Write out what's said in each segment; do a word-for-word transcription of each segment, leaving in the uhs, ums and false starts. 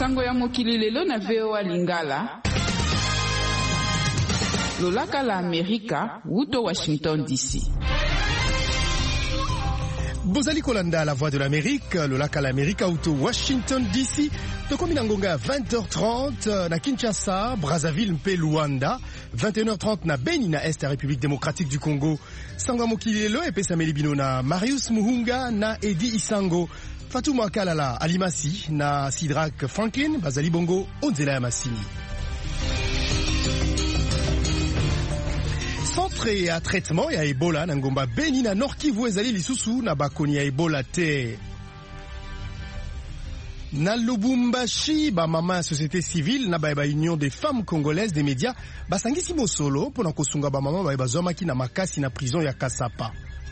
Sango ya mokili lelo na V O A Lingala. Lolaka la Amerika, wuto Washington D C. Bozali kolanda la voix de l'Amérique, Lolaka la Amerika, wuto Washington D C. Tokomi nangonga vingt heures trente na Kinshasa, Brazzaville mpe Luanda, vingt et une heures trente na Beni na Est, République démocratique du Congo. Sango mokili lelo epesa melibino na Marius Muhunga na Edi Isango. Fatuma Kalala Alimasi na Sidrak Franklin Bazali Bongo Onzela ya Masini. Centre ya traitement ya Ebola na ngomba Beni na Nord Kivu ezali lisusu na bakoni ya Ebola te. Na Lubumbashi ba mama société civile na ba union des femmes congolaises des médias basangisi mosolo pona kosunga ba mama ba bazomaki na makasi na prison ya Kasapa.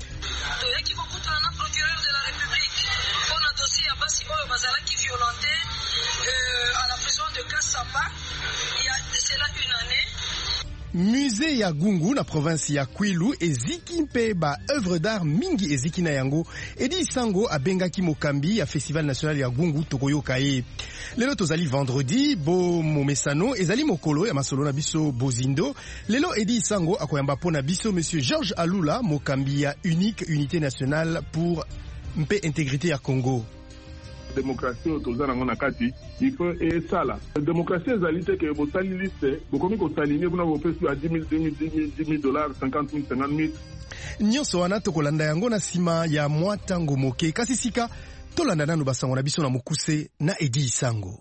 Musée ya Gungu na province ya Kwilu eziki mpe ba œuvre d'art mingi eziki na yango. Edi Isango abengaki mokambi ya festival national ya Gungu tokoyoka ye. Lelo tozali vendredi bo momesano ezali mokolo ya masolo na biso bozindo. Lelo Edi Isango akoyamba pona biso monsieur Georges Alula mokambi ya unique unité nationale pour mpe intégrité ya Congo. Démocratie autorisée dans la kati il faut et ça là démocratie ezalité que vous salissez liste vous comme vous saligner vous n'avez pas à dix mille dix mille dollars cinquante mille cinquante mille nyonso wana tokolanda yango na sima ya mwa tango moke kasi sika tolanda nanu basango na biso na mokuse na Edi Isango.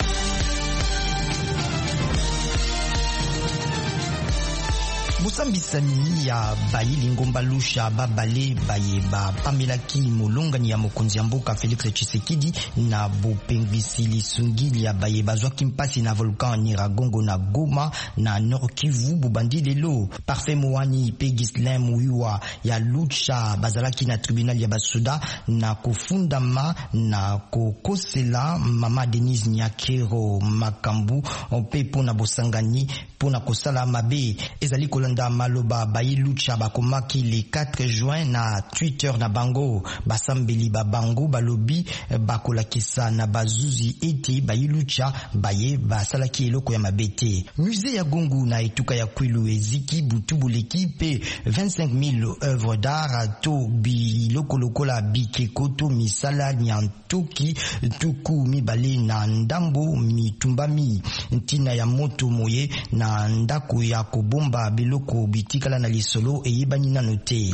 Busambisani ya bayili ngomba lusha babale baye ba pamelaki molongani ya mokonzi ya mboka Félix Tshisekedi na bopengwisili sungili ya baye bazwaki mpasi na volcan Nyiragongo na Goma na Nord Kivu bubandi lelo. Parfait Moani pe Gislain Muyua ya lucha bazalaki na tribunal ya basuda na kufundama na kokosela mama Denise Nyakero makambu pe pona bosangani pona kosala mabe ezali kolanda maloba bayi lucha bakomaki le quatre juin na Twitter na bango basambeli ba bango balobi bakolakisa na bazuzi eti bayi lucha baye basalaki eloko ya mabete. Musée ya Gungu na etuka ya Kwilu eziki butubu l'équipe vingt-cinq mille œuvres d'art to biloko lokola bikekoto misala nyantoki tuku mibale na ndambo mitumbami ntina ya moto moye na ndako ya kobomba biloko bitikala na lisolo eyebani nano te.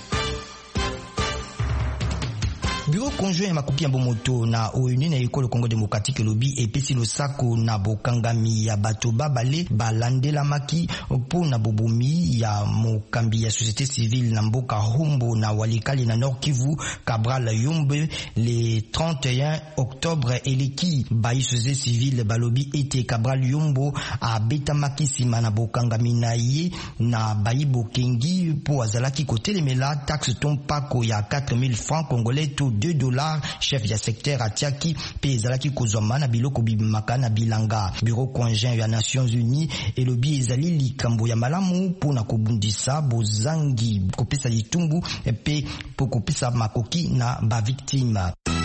Bureau conjoint makupi ya bomoto na O N U na ekolo Congo démocratique lobi epesi losako na bokangami ya bato babale balandela maki po na bobomi ya mokambi ya société civile na mboka Humbo na Walikali na Nord Kivu Cabral Yombe le trente et un octobre eleki bayi société civile balobi ete Cabral Yombo a beta maki sima na bokangami na ye na bayi bokengi po azalaki kotelemela taxe tompako ya quatre mille francs congolais to deux dollars chef ya secteur atiaki pe ezalaki kozwama na biloko bimaka na bilanga. Bureau conjoint ya Nations Unies elobi ezali likambo ya malamu pona kobundisa bozangi kopesa litumbu pe po kopesa makoki na ba victime.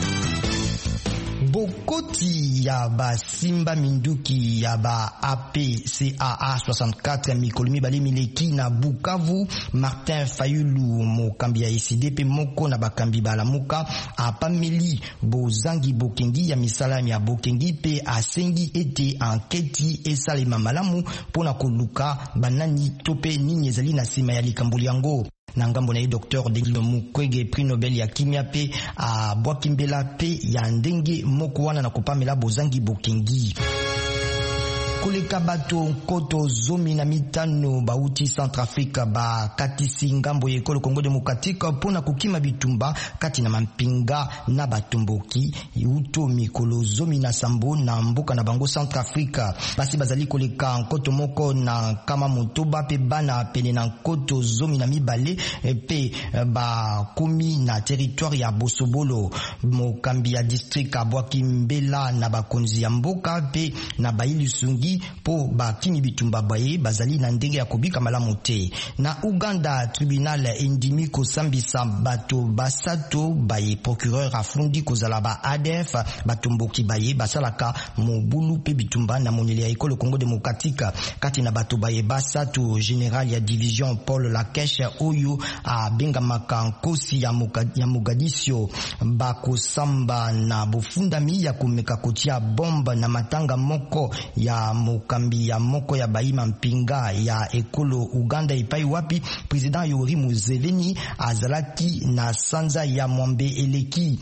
Bokoti ya ba simba minduki ya ba A P C A A soixante-quatre mikolimi bali mileki na Bukavu. Martin Fayulu mokambi ya S D P moko na bakambi balamuka apameli bozangi bokengi ya misala ya bokengi pe asengi ete anketi esalema malamu pona koluka banani tope nini ezali na sima ya likambuli yango. Na ngambo na ye Docteur Denis Mukwege prix Nobel ya kimia pe a bwakimbela pe ya ndenge moko wana na kopamela bozangi bokengi. Koleka bato nkoto zomi na mitano bauti Centrafrique ba katisi ngambo ya ekolo Congo démocratique pona kukima bitumba kati na mampinga na batomboki uto mikolo zomi na sambo na mboka na bango Centrafrique. Basi bazali koleka nkoto moko na kama motoba pe bana pene na nkoto zomi na mibale pe ba komi na territoire ya Bosobolo mokambi ya district abwaki mbela na bakonzi ya mboka pe na bayili sungi mingi po bakini bitumba baye bazali na ndenge ya kobika malamu te. Na Uganda, tribunal endimi kosambisa bato basato baye procureur afundi kozala ba A D F batomboki baye basalaka mobulu pe bitumba na moneli ya ekolo Congo Démocratique. Kati na bato baye basato général ya division Paul Lakeshe oyo a benga makankosi ya, ya Mogadiscio bakosamba na bofundami ya komeka kotia bomba na matanga moko ya mokambi ya moko ya baima mpinga ya ekolo Uganda ipai wapi President Yoweri Museveni azalaki na sanza ya mwambe eleki.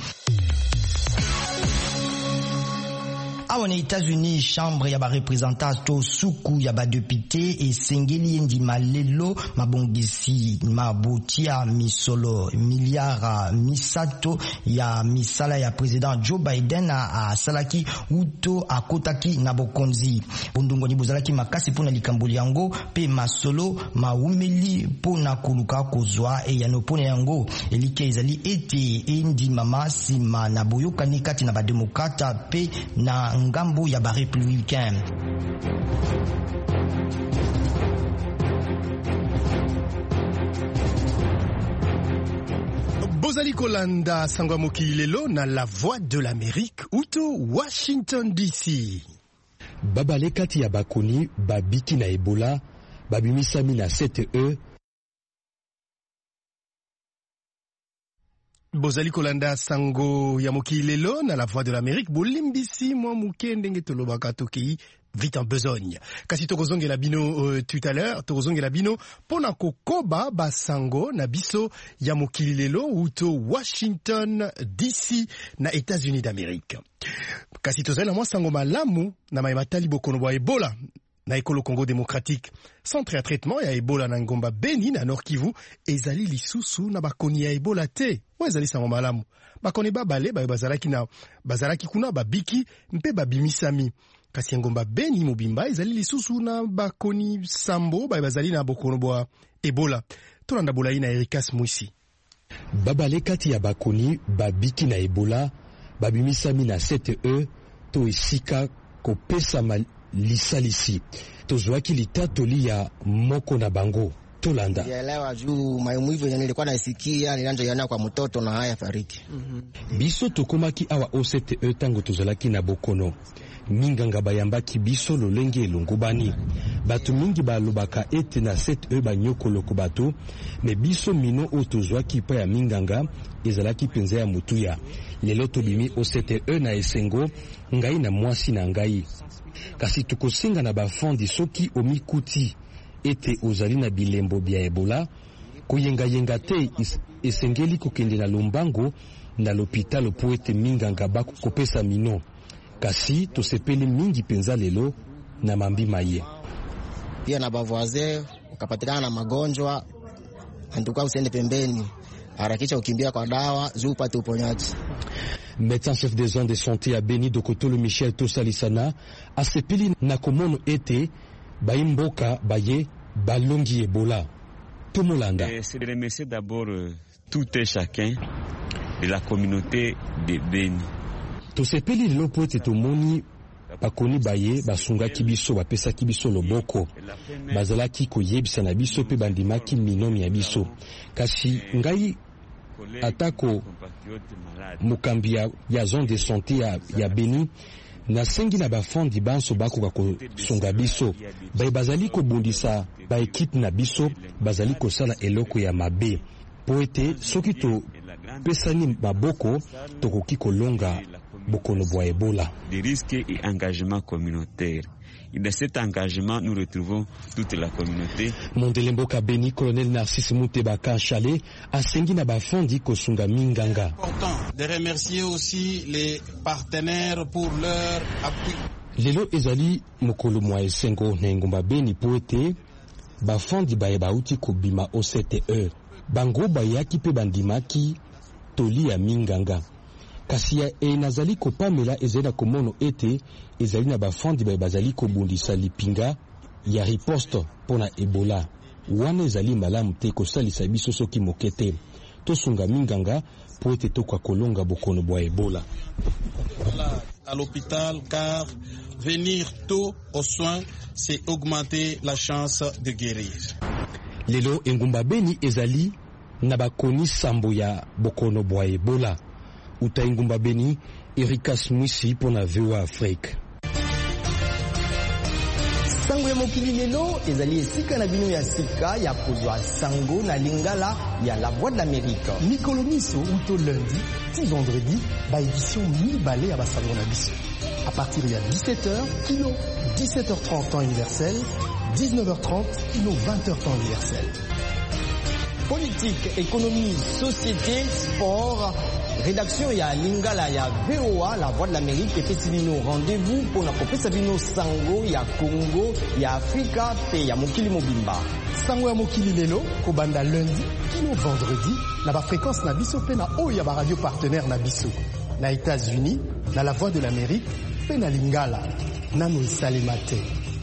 Awa na États-Unis, chambre ya ba représentants to suku ya ba député et sengeli ndi malelo mabongisi mabutia misolo miliara misato ya misala ya président Joe Biden a salaki uto akotaki na bokonzi. Bondongo ni bozalaki makasi pona likamboli yango pe masolo maumeli pona koluka kozwa e yano pona yango elike ezali ete endi mama sima na boyokani kati na ba demokrata pe na ngambo ya ba républicain. Bozali kolanda sangwa mokili lelo na la voix de l'Amérique uto Washington D C. Babale kati ya bakoni babiki na Ebola babimisami na C T E. Bozali kolanda sango ya mokili lelo na la voix de l'Amérique bolimbisi mwa mukende ngetolobaka toki vite en besogne. Kasi tokozongela bino euh, tout à l'heure, tokozongela bino pona kokoba basango na biso ya mokili lelo uto Washington D C na États-Unis d'Amérique. Kasi tozali na mwa sango malamu na maimatali bokono bwa Ebola na ekolo Congo Démocratique. Centre ya traitement ya Ebola na Ngomba Beni na Nord Kivu ezali lisusu na bakoni ya Ebola te. Wa ezali sango malamu. Bakoni babale ba bazalaki na bazalaki kuna babiki mpe babimisami. Kasi Ngomba Beni mobimba ezali lisusu na bakoni sambo ba bazali na bokono bwa Ebola. Tolanda bolai na Erikas Mwisi. Babale kati ya bakoni babiki na Ebola babimisami na C T E to esika kopesa mal lisalisi tozwaki litato ya moko na bango tolanda elewa juu maimuivu nilikuwa naisikia nilanja yana kwa mtoto na haya fariki. Mm-hmm. Biso tokomaki awa O C T E tango tozalaki na bokono minganga bayambaki biso lolenge elongobani batu mingi balobaka ete na C T E banyokolo ko bato me biso mino o tozwaki pa ya minganga ezalaki penza ya mutuya lelo tobimi O C T E na esengo ngai na mwasi na ngai kasi tukosenga na bafondi soki omikuti ete ozali na bilembo bya Ebola koyenga yenga te esengeli kokende na lombango na l'hôpital po ete minganga bako kopesa mino kasi tosepeli mingi penza lelo na mambi maye pia na bavoise ukapatikana na magonjwa antuka usende pembeni harakisha ukimbia kwa dawa juu upate uponyaji. Médecin chef des zones de santé à Beni Dokotolo Michel Tosalisana asepeli na komono ete baimboka baye balongi Ebola. Tomolanda. C'est de remercier d'abord euh, tout et chacun de la communauté de Beni. Tosepeli lelo po ete tomoni bakoni baye basungaki biso bapesaki biso loboko bazalaki koyebisa na biso pe bandimaki minomi ya biso kasi ngai atako mukambi ya zone de santé ya, ya Beni nasengi na bafondi banso bakoka kosunga biso baye bazali kobundisa baekipe na biso bazali kosala eloko ya mabe po ete soki topesani maboko tokoki kolonga bokono bwa Ebola. Des risques et engagement communautaire. Et dans cet engagement, nous retrouvons toute la communauté. Mondelemboka Beni, colonel Narcisse Moutebaka Chalet, a sengi na bafondi kosunga minganga. Important de remercier aussi les partenaires pour leur appui. Lelo ezali mokolo mwa esengo na Ngomba Beni po ete bafondi baye bauti kobima O C T E. Bango bayaki pe bandimaki toli ya minganga. Kasi ya e nazali kopamela ezali na komono ete ezali na bafondi baye bazali kobundisa lipinga ya riposte pona Ebola. Wana ezali malamu te kosalisa biso soki mokete. Tosunga minganga po ete tokwa kolonga bokono bwa Ebola. à l'hôpital car venir tôt aux soins, c'est augmenter la chance de guérir. Lelo engumba beni ezali na bakoni sambo ya bokono bwa Ebola. Uta engumba beni Erika Smwisi pona V O A Afrique. Sango ya mokili lelo ezali esika na bino ya sika ya kozwa sango na lingala ya La Voix de l'Amérique. Mikolo miso uto lundi ti vendredi ba édition mibale ya basango na biso. À partir de dix-sept heures, kilo dix-sept heures trente temps universel, dix-neuf heures trente, kilo vingt heures temps universel. Politique, économie, société, sport, rédaction ya lingala ya V O A, La Voix de l'Amérique, et Pesibino rendez-vous pour na kopesa bino sango ya Congo, ya Afrika, pe ya mokili mobimba. Sango ya mokili lelo, kobanda lundi, kino vendredi, na ba fréquence na biso pe na oyo ya ba radio partenaire na biso. Na États-Unis, na La Voix de l'Amérique, pe na lingala, nano esalema te.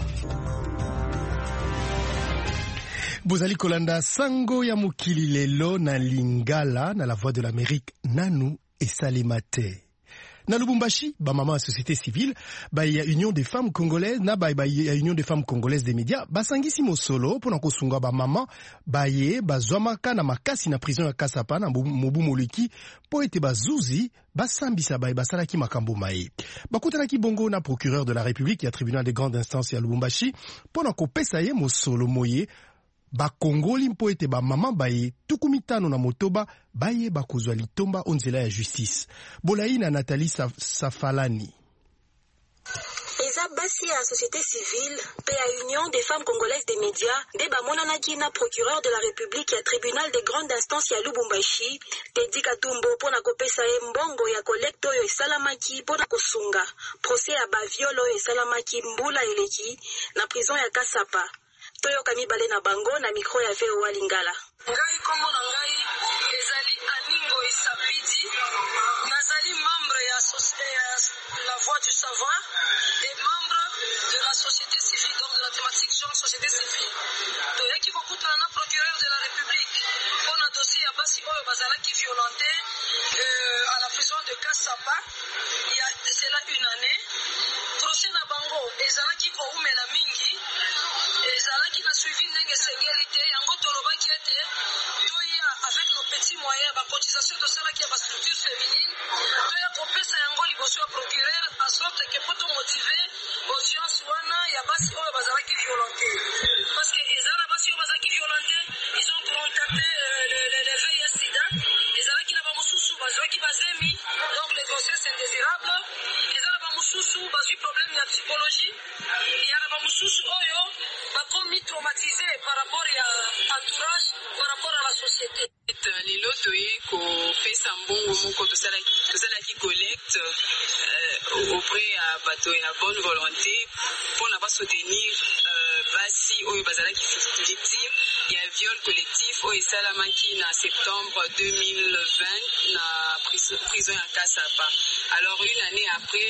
Bozali kolanda sango ya mokili lelo na lingala na La Voix de l'Amérique nanu esalema te. Na Lubumbashi, ba maman à société civile, ba ya Union des femmes congolaises, na ba ya Union des femmes congolaises des médias, ba sangisi mosolo pona kosunga ba maman, ba ye ba zwamaka na makasi na prison ya Kasapa na mobu moleki po ete ba zuzi ba sambisa ba basalaki makambo mai. Ba kutanaki bongo na procureur de la République ya tribunal de grande instance ya Lubumbashi pona kopesa ye mosolo moye ba Kongoli mpo ete ba mama baye tukumitano na motoba baye bakozwa litomba onzela ya justice. Bolayi na Nathalie Safalani. Eza basi ya société civile pe ya Union des femmes congolaises des médias de bamonanaki na procureur de la République ya tribunal de grande instance ya Lubumbashi Teddy Katumbo pona kopesa ye mbongo ya collecte oyo esalamaki pona kosunga procès ya baviolo oyo esalamaki mbula eleki na prison ya Kasapa. Toyoka mibale na bango na micro ya V O A Lingala. Ngai kombo na ngai ezali Aningo Isapidi, nazali membre ya La Voix du Savoir et membre de la société civile, donc de la thématique genre société civile. Toyeki kokutana na procureur de la République pour na dossier ya basi oyo bazalaki violenté euh, à la prison de Kasapa il y a cela une année. Procès na bango ezalaki koumela mingi ezalaki na suivi ndenge sécurité yango tolobaki ete toya avec nos petits moyens ba cotisation tosalaki ya ba structure féminine toya kopesa yango liboso ya procureur en sorte que poto motiver audience wana ya basi oyo bazalaki violenté parce que ezala basi oyo bazalaki violenté ils ont contacté euh, le, le, le veille ya sida ezalaki na ba mosusu bazalaki bazemi donc les grossesses indésirables ezala ba mosusu bazwi problème ya psychologie ya na ba mosusu oyo bakomi traumatisé par rapport à entourage, par rapport à la société. Lelo toye ko pesa mbongo moko tosalaki collecte euh, auprès à bato ya bonne volonté pour na ba soutenir euh, basi oyo bazalaki victime ya viol collectif oyo esalamaki na septembre deux mille vingt na prison ya Kasapa. Alors une année après,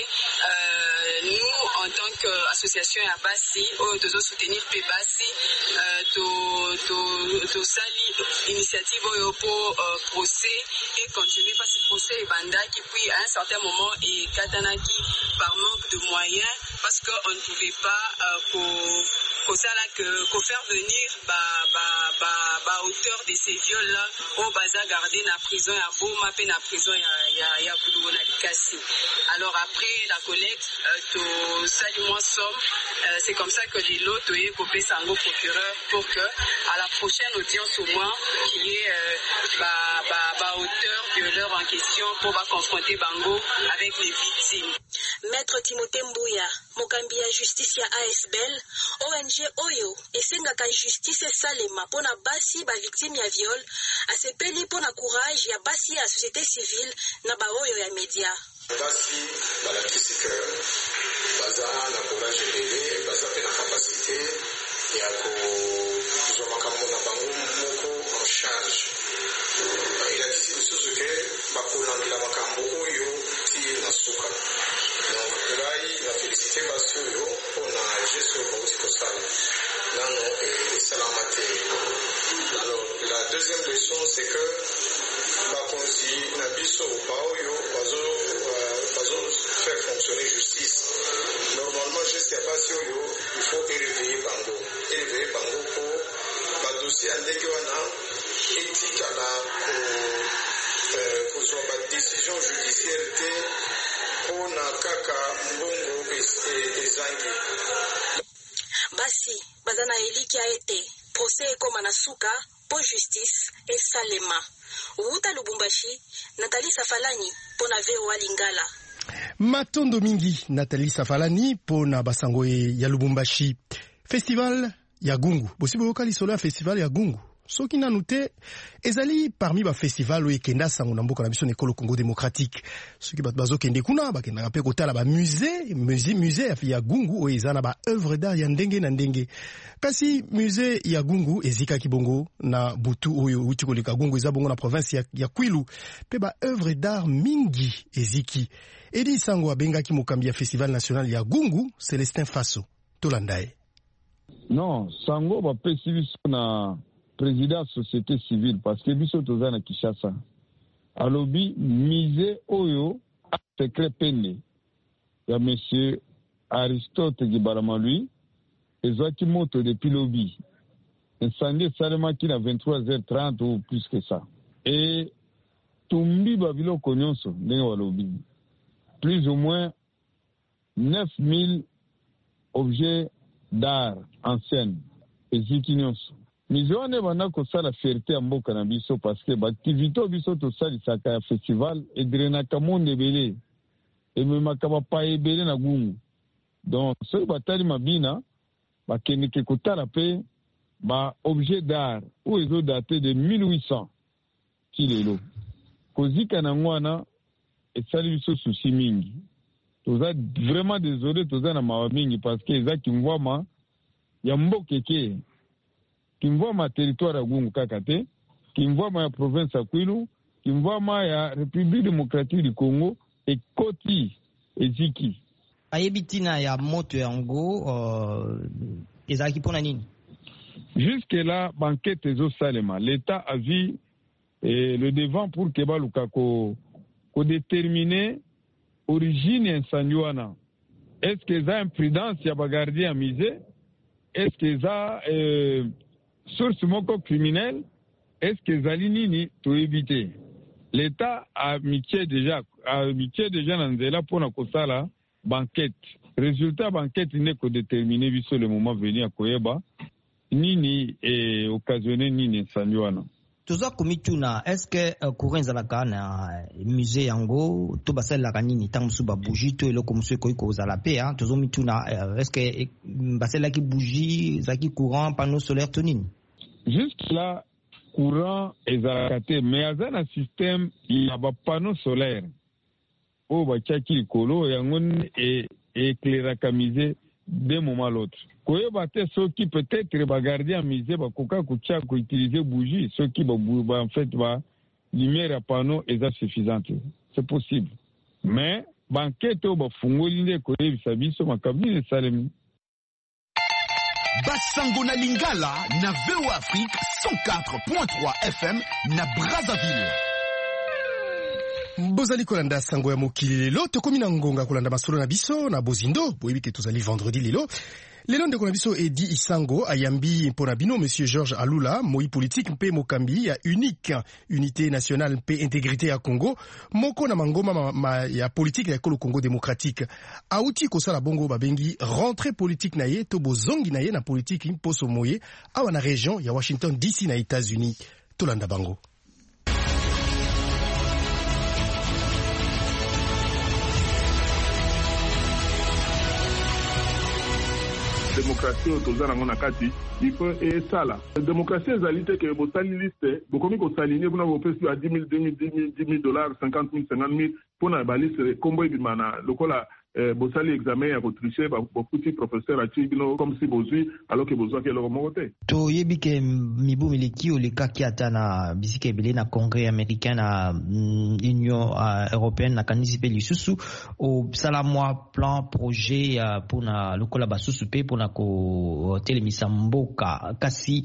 euh, nous en tant qu'association ya basi oyo tozo soutenir pe basi euh, to to to sali initiative oyo pour euh, procès et continuer parce que procès ebandaki puis à un certain moment et katanaki par manque de moyens parce qu'on ne pouvait pas euh, ko ko sala que ko faire venir ba ba ba ba auteur de ces viols là au baza garder na prison ya Boma pe na prison ya ya ya Kuduna Kasi. Alors après la collecte euh, to sali moins somme euh, c'est comme ça que les lots toye kopé sango procureur pour que à la prochaine audience au moins qui est euh, ba ba ba auteur violeur en question pour va confronter Bango avec les victimes. Maître Timothée Mbouya, mokambi ya justice ya A S B L, O N G oyo esengaka justice esalema pona basi ba victime ya viol, asepeli pona courage ya basi ya société civile na ba oyo ya media. Basi balakisi que baza na courage elele, baza pe na capacité ya kozwa makambo na bango moko en charge. Elakisi lisusu ke bakolandela makambo oyo ti na suka. Donc ngai na félicité basi oyo mpona geste oyo bauti kosala nano esalama te. Alors la deuxième leçon c'est que bakonzi na biso baoyo bazo bazo faire fonctionner basi oyo il faut éveiller bango éveiller bango ko badossier andenge wana etikala kozwa badécision judiciaire te mpona kaka mbongo ezangi. Basi baza na eliki ete procès ekoma na suka po justice esalema. Wuta Lubumbashi, Nathalie Safalani pona V O A Lingala. Matondo mingi Nathalie Safalani pona basango ya Lubumbashi. Festival ya Gungu. Bosi boyoka lisolo ya festival ya Gungu. Soki nanu te ezali parmi ba festival oyo ekenda sango na mboka na biso na ekolo Congo démocratique. Soki bato bazokende kuna bakendaka mpe kotala ba musée musée musée ya Gungu oyo eza na ba œuvre d'art ya ndenge na ndenge. Kasi musée ya Gungu ezikaki bongo na butu oyo uti koleka Gungu eza bongo na province ya, ya Kwilu pe ba œuvre d'art mingi eziki. Edi sango abengaki mokambi ya festival national ya Gungu Célestin Faso tolandaye. Non, sango ba pesi biso na président société civile parce que biso toza na Kinshasa alobi mise oyo secret pene ya monsieur Aristote Gibarama lui ezwaki moto depuis lobi incendie salemaki na vingt-trois heures trente ou plus que ça et tumbi babiloko nyonso ndenge walobi plus ou moins neuf mille objets d'art anciens eziki nyonso. Mizone bana kosala fierté ya mboka na biso parce que baaktivité biso tosalisaka ya festival edrenaka monde ebele ememaka bapa ebele na Gungu. Donc soki batali mabina bakendeke kotala mpe ba objet d'art oyo ezodate de mille huit cents ti lelo. Kozika na ngwana esali biso susi mingi. Toza vraiment désolé toza na mawa mingi parce que eza kimvwama ya mboka eke kimvwama territoire ya Gungu kaka te, kimvwama ya province ya Kwilu, kimvwama ya République démocratique du Congo ekoti eziki. Ayebitina ya moto yango uh, ezaki pona nini? Jusque là banquette ezo salema. L'État a vu eh, le devant pour que baluka ko ko déterminer origine insanyoana. Est-ce que ça imprudence ya bagardien misé? Est-ce que ça euh, source moko criminelle? Est-ce que zali nini to éviter? L'État a miché déjà a miché déjà na nzela pona kosala banquette. Résultat banquette n'est que déterminer biso le moment venu à koyeba nini est occasionné nini insanyoana. Toza komituna est-ce que uh, courant zalaka na musée yango to basala kanini tangu suba bougie to eloko musée ko kozala pe hein tozo mituna uh, est-ce que basala ki bougie zaki courant panneau solaire tonini? Juste là courant ezalaka te mais azana système ya ba panneau solaire o ba chaki kolo yango et éclairaka musée d'un moment à l'autre. Koyeba te ceux qui peut-être ba garder en musée ba koka kucha ko utiliser bougie, ceux qui ba en fait ba lumière à panneau est suffisante. C'est possible. Mais banquette ba fungoli nde koyebisa biso makabini salemi. Basango na Lingala na V O A Afrique cent quatre point trois F M na Brazzaville. Bozali kolanda sango ya mokili lelo tokomi na ngonga kolanda masolo na biso na bozindo boyebi ke tozali vendredi lelo lelo ndeko na biso edi isango ayambi mpona bino monsieur Georges Alula moi politique mpe mokambi ya unique unité nationale mpe intégrité ya Congo moko na mangoma ma, ma, ya politique ya ekolo Congo démocratique auti kosala bongo babengi rentrée politique na ye to bozongi na ye na politique mposo moye awa na région ya Washington D C na États-Unis tolanda bango. Démocratie autoza nango na kati il faut esala démocratie ezali te ke bosali liste bokomi kosaline kuna bopesi ya dix mille dix mille dollars cinquante mille cinquante mille pona baliste kombo ebima na lokola eh, bosali examen ya kotriche bokuti professeur ati bino comme si bozwi alors que bozwaki eloko moko te toyebi ke mibu mileki olekaki ata na bisika ebele na congrès américain na mm, union uh, européenne na kanisi mpe lisusu osala mwa plan projet uh, mpona lokola basusu mpe mpona kotelemisa mboka kasi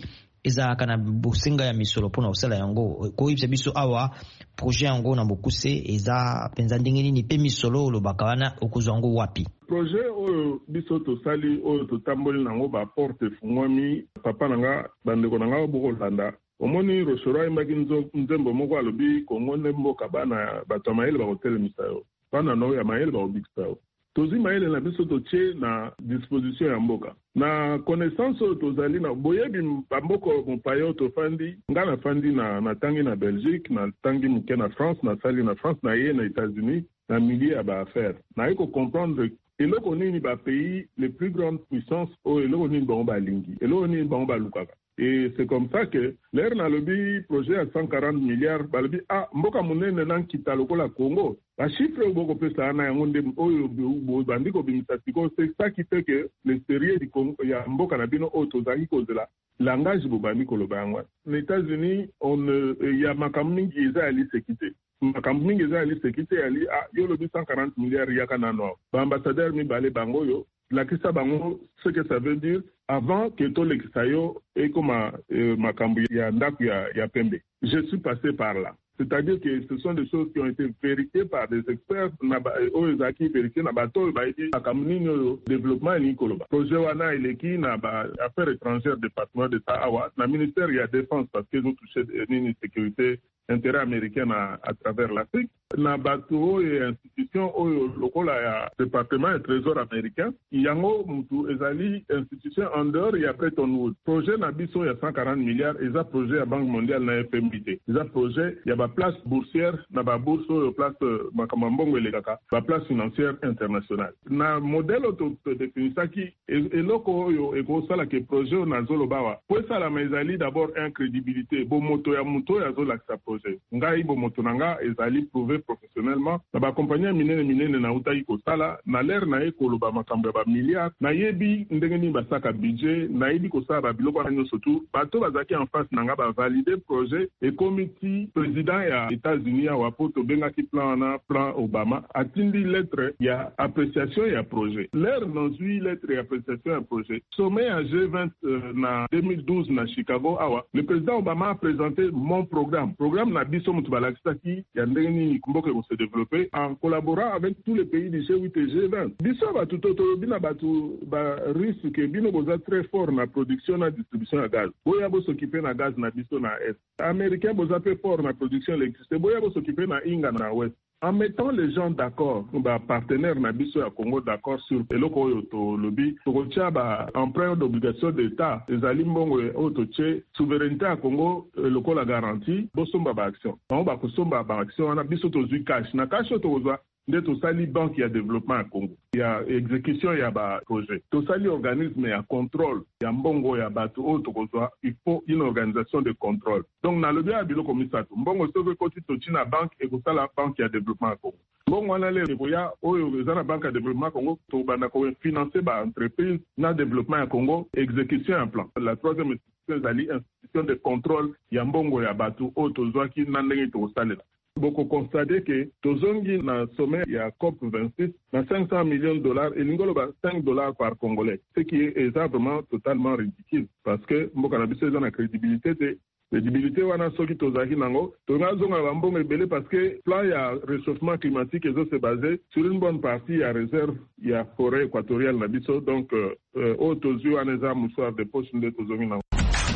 eza kana bosenga ya misolo pona osala yango ko yipsa biso awa projet yango na bokuse eza penza ndenge nini pe misolo lobaka wana okuzwa ngo wapi projet oyo biso tosali oyo totamboli nango ba porte fungwami papa nanga bandeko nanga bokolanda omoni roshora imbaki nzembo moko alobi kongo nde mboka bana bato ya mayele bakotelemisa yo bana no ya mayele bakobikisa yo tozi mayele na biso totie na disposition ya mboka na connaissance oyo tozali na boyebi bamboka mopaya oyo tofandi nga nafandi na, na tangi na Belgique na tangi moke na France nasali na France na ye na États-Unis na milieu ya baaffaire naye kocomprendre eloko nini bapays les plus grandes puissances oyo eloko nini bango balingi eloko nini bango balukaka. Et c'est comme ça que l'air na lobi projet à cent quarante milliards balobi ah mboka munene nan kita lokola Congo ba chiffre boko pesa na yango nde oyo bandiko bimisatiko c'est ça qui fait que le sérieux du Congo ya mboka na bino oyo tozali kozela langage bobandi koloba yango. Les États-Unis on ya makambo mingi eza ali sécurité makambo mingi eza ali sécurité ali ah yo lobi cent quarante milliards yaka nano ba ambassadeur mi bale bango yo la kisa bango ce que ça veut dire avant que tout l'exayo et comme euh, makambo ya ndaku ya, ya pembe. Je suis passé par là. C'est-à-dire que ce sont des choses qui ont été vérifiées par des experts aux acquis vérifiés na bato ba iti makambo nini développement ni koloba. Projet wana ileki na ba affaires étrangères département d'État awa na ministère ya défense parce que nous touché nini sécurité intérêt américain à, à travers l'Afrique. Na bato et institution au lokola ya département et trésor américain. Yango mutu ezali institution en dehors et après ton Wood. Projet na biso ya cent quarante milliards et ça projet à Banque mondiale na F M B T. Ça projet ya ba place boursière na ba bourse au place makamambongo elekaka ba place financière internationale. Na modèle auto définisa ki eloko yo eko sala ke projet na zolo bawa. Pour ça la ezali d'abord incrédibilité. Bo moto ya moto ya zola sa projet. Ngai bo moto nanga ezali prouvé professionnellement na ba compagnie minene minene na utai ko sala na l'air na ekoloba makambo ba milliards na yebi ndenge ni basaka budget na yebi ko sala ba biloko na surtout bato bazaki en face nanga ba valider projet et comité président ya États-Unis ya wapoto benga ki plan na plan Obama atindi lettre ya appréciation ya projet l'air non suit lettre ya appréciation ya projet sommet à G vingt euh, na deux mille douze na Chicago awa le président Obama a présenté mon programme programme na biso mutu balakisa ki ya ndenge ni mboka ko se développer en collaborant avec tous les pays du G huit et G vingt biso ba tutoto bina batu ba risque que bino boza très fort na production na distribution ya gaz boya bo s'occuper na gaz na biso na est américain boza peu fort na production électricité boya bo s'occuper na inga na ouest. En mettant les gens d'accord, bah, partenaires Nabiso à Congo d'accord sur le loco lobby, Tokotia bah emprunt d'obligation d'État, les alimbongo autoché, souveraineté à Congo, le co la garantie, bosomba ba action. On va bosomba ba action, on a biso tozu cash, na cash toza. Nde tosali banque ya développement à Congo. Il y a exécution, il y a ba projet. Tosali organisme ya contrôle, il y a mbongo ya bato auto kozwa, il faut une organisation de contrôle. Donc na lobi ya bilo komisato, mbongo sove koti tochina banque et kosala banque ya développement à Congo. Mbongo wana le koya oyo ezana banque ya développement à Congo to bana ko financer ba entreprise na développement à Congo, exécution un plan. La troisième institution zali institution de contrôle ya mbongo ya bato auto zwaki na ndenge to salela. Beaucoup constaté que tozongi na sommet il y a COP vingt-six na cinq cents millions de dollars et l'ingolo ba cinq dollars par Congolais, ce qui est exactement totalement ridicule parce que mboka na biso na crédibilité de crédibilité wana soki tozaki nango tonga zonga ba mbongo ebele parce que plan ya réchauffement climatique ezo se basé sur une bonne partie ya réserve ya forêt équatoriale na biso donc euh, au tozu wana za musoir de poche nde tozongi nango.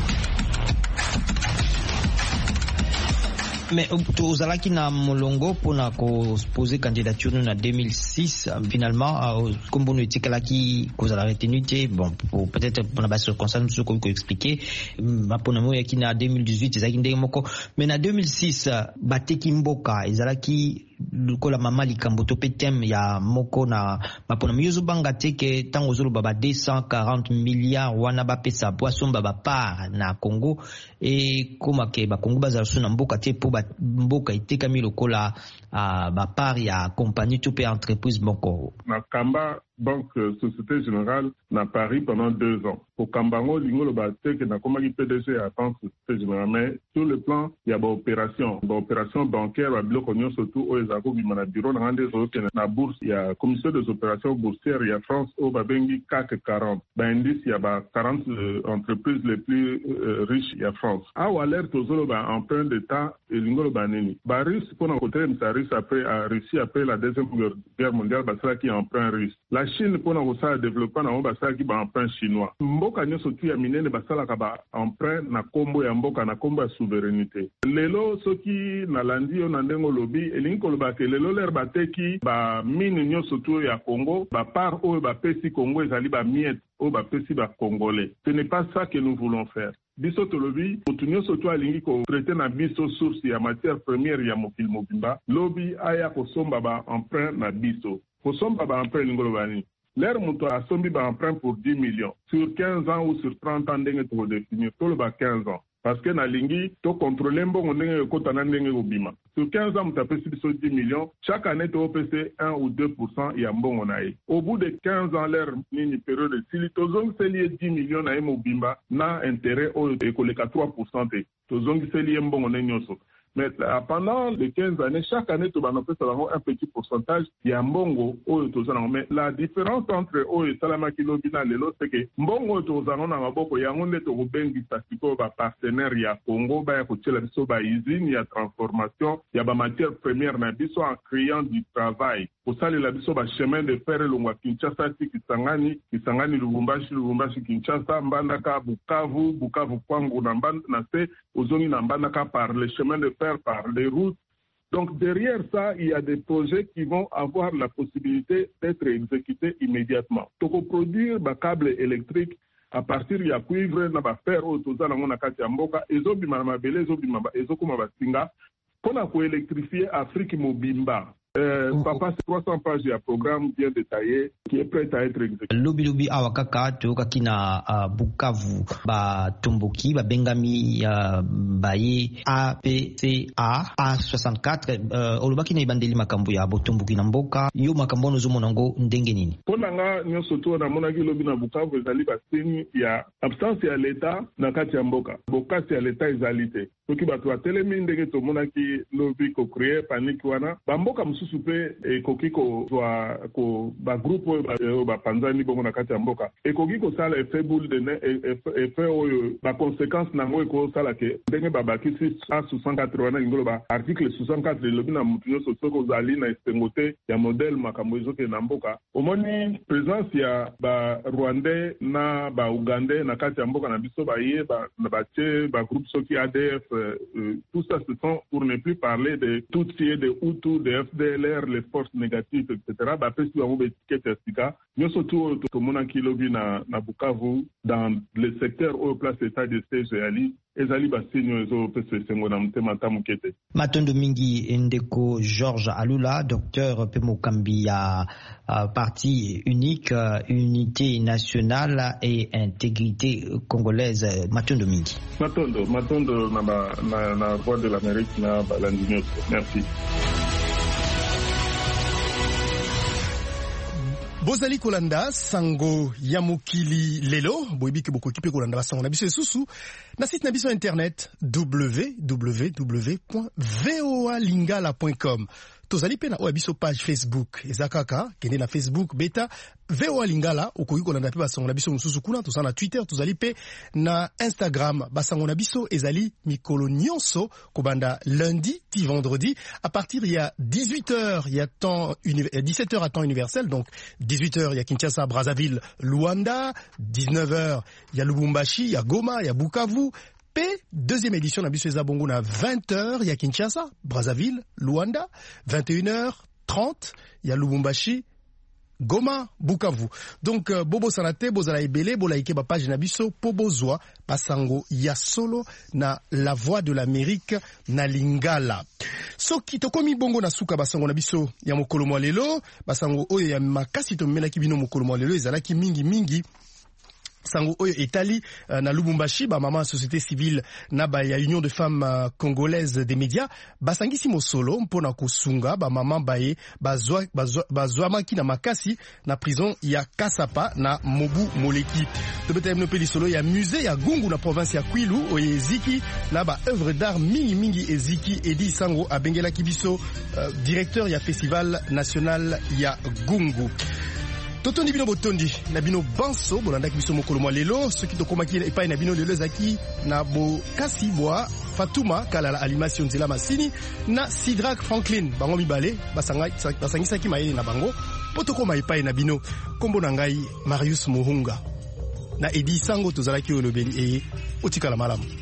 Mais tozalaki na molongo pona ko poser candidature na deux mille six finalement comme bon etikalaki kozala retenu te bon peut-être pona ba circonstance ce qu'on peut expliquer pona mo yaki na deux mille dix-huit ezaki ndenge moko mais na deux mille six bateki mboka ezalaki lukola mama likambo to petem ya moko na mapona miyozo banga te ke tango zolo baba deux cent quarante milliards wana ba pesa poisson baba part na Congo et koma ke ba Congo bazala suna mboka te po mboka itekami lokola uh, ba part ya compagnie to pe entreprise moko na kamba banque Société Générale na Paris pendant deux ans. Pour Kambango, Lingolo Batek na komaki P D G à banque Société Générale. Mais sur le plan, il y a des opérations, des opérations bancaires, à bloc on surtout au Ezako Bimana bureau na rende zo que na bourse, il y a commission des opérations boursières, il y a France au Babengi C A C quarante. Ben indice, il y a ba quarante euh, entreprises les plus euh, riches, il y a France. A ou alerte aux autres ba emprunt d'État et Lingolo Baneni. Ba Russe pour un côté, ça Russe après a Russie après la deuxième guerre mondiale, ba ça qui emprunt russe. La Chine pour un ça développement na ba ça qui ba emprunt chinois. Mboka nyoso tu ya minene ba sala ka ba emprunt na kombo ya mboka na kombo ya souveraineté. Lelo soki na landi on ndengo lobi elinko loba ke lelo ler bateki ba mine nyoso tu ya Congo ba par o ba pesi Congo ezali ba miette o ba pesi ba congolais. Ce n'est pas ça que nous voulons faire. Biso tolobi otunyo soto alingi ko traiter na biso source ya matière première ya mokili mobimba lobi aya ko somba ba emprunt na biso ko somba ba emprunt lingolo bani l'air muto a sombi ba emprunt pour dix millions sur quinze ans ou sur trente ans ndenge to définir to ba quinze ans parce que na lingi to contrôler mbongo ndenge ko tana ndenge obima sur quinze ans muta pesi biso dix millions chaque année to pesi un ou deux pour cent ya mbongo na ye au bout de quinze ans l'air nini période de sili to zong seli dix millions na ye mobimba na intérêt au ekoleka trois pour cent te to zong seli mbongo na nyoso. Mais pendant les quinze années, chaque année, tu vas nous un petit pourcentage de Mbongo ou de Mais la différence entre O et Salamaki Lobina, c'est que Mbongo Tozano n'a pas beaucoup, il y a un bengi Pacifico, partenaire, il y a Congo, il y a Coachella, il y a transformation, il y a matière première, il y a en créant du travail. Pour ça, il y a un chemin de fer, il y a Kinshasa, Kisangani, Kisangani, Lubumbashi, Lubumbashi, Kinshasa, Mbandaka, Bukavu, Bukavu, Kwangu, Nambandase, Ozoni, Nambandaka par le chemin de fer, par les routes. Donc derrière ça, il y a des projets qui vont avoir la possibilité d'être exécutés immédiatement. Donc produire des câbles électriques à partir de cuivre, na ba fer au toza na mona kati ya mboka, ezobi mabele, ezobi maba, ezokuma basinga, pour ko électrifier Afrique mobimba. Euh, papa, c'est trois cents pages, il y a un programme bien détaillé qui est prêt à être exécuté. Lobi lobi awakaka toka kina uh, Bukavu ba Tomboki ba Bengami uh, baye A P C A A soixante-quatre uh, olobaki na ibandeli makambo ya Botomboki na mboka yo makambo no zomo nango ndenge nini ponanga nyoso to na monaki lobi na Bukavu ezali ba signe ya absence ya l'état na kati ya mboka bokasi ya l'état ezalité soki bato batelemi ndenge tomonaki lobi ko créer panique wana bamboka mususu pe ekoki kozwa ko bagroupe oyo bapanzani bongo na kati ya mboka ekoki kosala effet boule de nez effet oyo baconséquence nango ekosala ke ndenge babakisi A soixante-quatre wana ingolo ba article soixante-quatre elobi na mutu nyonso soki ozali na esengo te ya modele makambo ezoke na mboka omoni présence ya barwandais na baugandais na kati ya mboka na biso baye batie bagroupe soki A D F. Euh, tout ça, ce sont, pour ne plus parler de Tutsi, de Hutu, de F D L R, les forces négatives, et cetera. Bah, après, si on a étiquette, nous surtout, tout le monde qui lobby na Bukavu, dans le secteur où place l'état de siège et Ali, ezali basinyo ezo pese sengo na mtema tamukete. Matondo mingi ndeko Georges Alula, docteur Pemo Kambi ya uh, parti unique, uh, unité nationale et intégrité congolaise. Matondo mingi. Matondo, Matondo na ba, na, na voix de l'Amérique na balandinyo. Merci. Bozali kolanda sango ya mokili lelo boyebi ke boko kipe kolanda basango na biso esusu na site na biso internet w w w point voa lingala point com. Tozali pe na oya biso page Facebook ezakaka kende na Facebook beta Voa Lingala okoki kolanda pe basango na biso mususu kuna toza na Twitter tozali pe na Instagram basango na biso ezali mikolo nyonso kobanda lundi ti vendredi à partir il y a dix-huit heures il y a temps dix-sept heures à temps universel donc dix-huit heures il y a Kinshasa, Brazzaville, Luanda, dix-neuf heures il y a Lubumbashi, il y a Goma, il y a Bukavu. P, deuxième édition na biso ezabongo na vingt heures il y a Kinshasa, Brazzaville, Luanda, vingt et une heures trente il y a Lubumbashi, Goma, Bukavu. Donc euh, bobo sanate bozala ebele bolaike ba page na biso po bozwa basango ya solo na la voix de l'Amérique na Lingala. Soki tokomi bongo na suka basango na biso ya mokolo mwa lelo basango oyo ya makasi to menaki bino mokolo mwa lelo ezalaki mingi mingi. sango oyo etali uh, na Lubumbashi ba mama société civile na ba ya Union de femmes uh, congolaises des médias basangisi mosolo mpona kusunga ba mama baye bazwa bazwa maki na makasi na prison ya Kasapa na Mobu Moleki. Tobeta mpe lisolo ya musée ya Gungu na province ya Kwilu oyo eziki na ba œuvre d'art mingi mingi eziki edi sango abengela kibiso uh, directeur ya festival national ya Gungu. Totondi bino botondi na bino banso bolanda kibiso mokolo mwa lelo soki tokomaki epai na bino lelo ezaki na bokasi bwa Fatuma Kalala Alimasi Nzela Masini na Sidrak Franklin bango mibale basanga basangisaki mayele na bango po tokoma epai na bino kombo na ngai Marius Muhunga na Edi Sango tozalaki olobeli e otikala malamu.